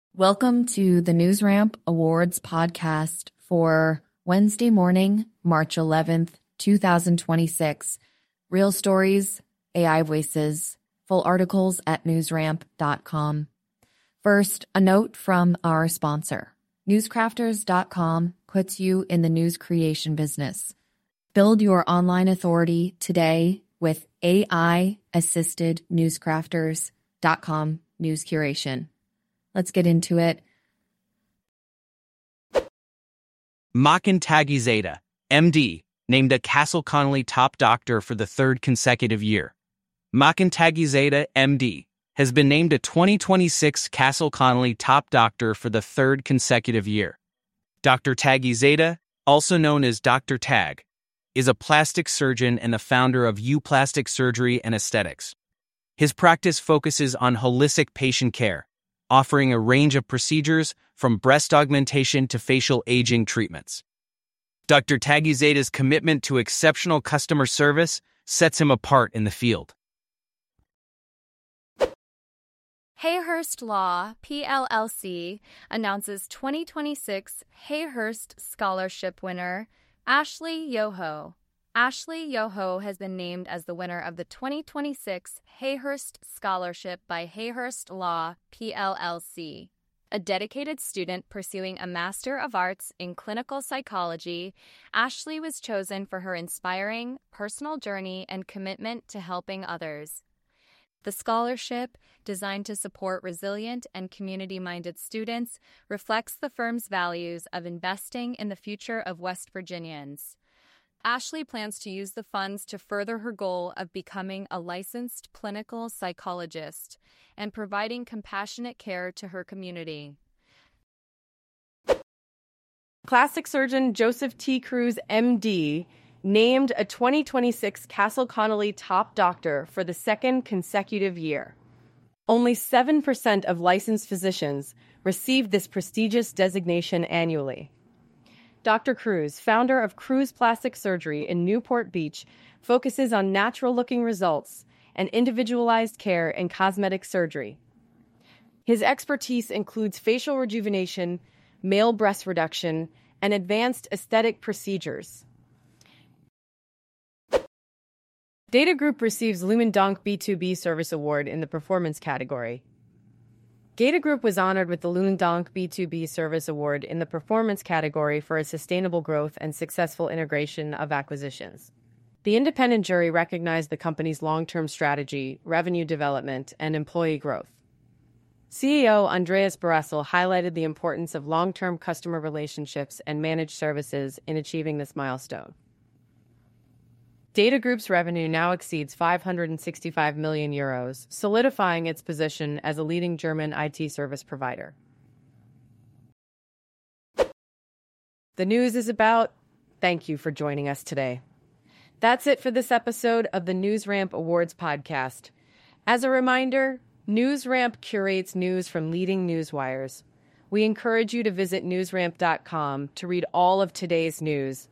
Welcome to the NewsRamp Awards podcast for Wednesday morning, March 11th, 2026. Real stories, AI voices, full articles at newsramp.com. First, a note from our sponsor. Newscrafters.com puts you in the news creation business. Build your online authority today with AI-assisted newscrafters.com news curation. Let's get into it. Makan Tagizadeh, MD, named a Castle Connolly top doctor for the third consecutive year. Makan Tagizadeh, MD, has been named a 2026 Castle Connolly top doctor for the third consecutive year. Dr. Tagizadeh, also known as Dr. Tag, is a plastic surgeon and the founder of U Plastic Surgery and Aesthetics. His practice focuses on holistic patient care, offering a range of procedures from breast augmentation to facial aging treatments. Dr. Tagizadeh's commitment to exceptional customer service sets him apart in the field. Hayhurst Law, PLLC, announces 2026 Hayhurst Scholarship winner, Ashley Yoho. Ashley Yoho has been named as the winner of the 2026 Hayhurst Scholarship by Hayhurst Law, PLLC. A dedicated student pursuing a Master of Arts in Clinical Psychology, Ashley was chosen for her inspiring, personal journey and commitment to helping others. The scholarship, designed to support resilient and community-minded students, reflects the firm's values of investing in the future of West Virginians. Ashley plans to use the funds to further her goal of becoming a licensed clinical psychologist and providing compassionate care to her community. Plastic surgeon Joseph T. Cruz, MD, named a 2026 Castle Connolly top doctor for the second consecutive year. Only 7% of licensed physicians receive this prestigious designation annually. Dr. Cruz, founder of Cruz Plastic Surgery in Newport Beach, focuses on natural-looking results and individualized care in cosmetic surgery. His expertise includes facial rejuvenation, male breast reduction, and advanced aesthetic procedures. Data Group receives Lumendonk B2B Service Award in the Performance category. Data Group was honored with the Lumendonk B2B Service Award in the Performance category for its sustainable growth and successful integration of acquisitions. The independent jury recognized the company's long-term strategy, revenue development, and employee growth. CEO Andreas Barassel highlighted the importance of long-term customer relationships and managed services in achieving this milestone. Data Group's revenue now exceeds 565 million euros, solidifying its position as a leading German IT service provider. The news is about. Thank you for joining us today. That's it for this episode of the NewsRamp Awards podcast. As a reminder, NewsRamp curates news from leading newswires. We encourage you to visit newsramp.com to read all of today's news,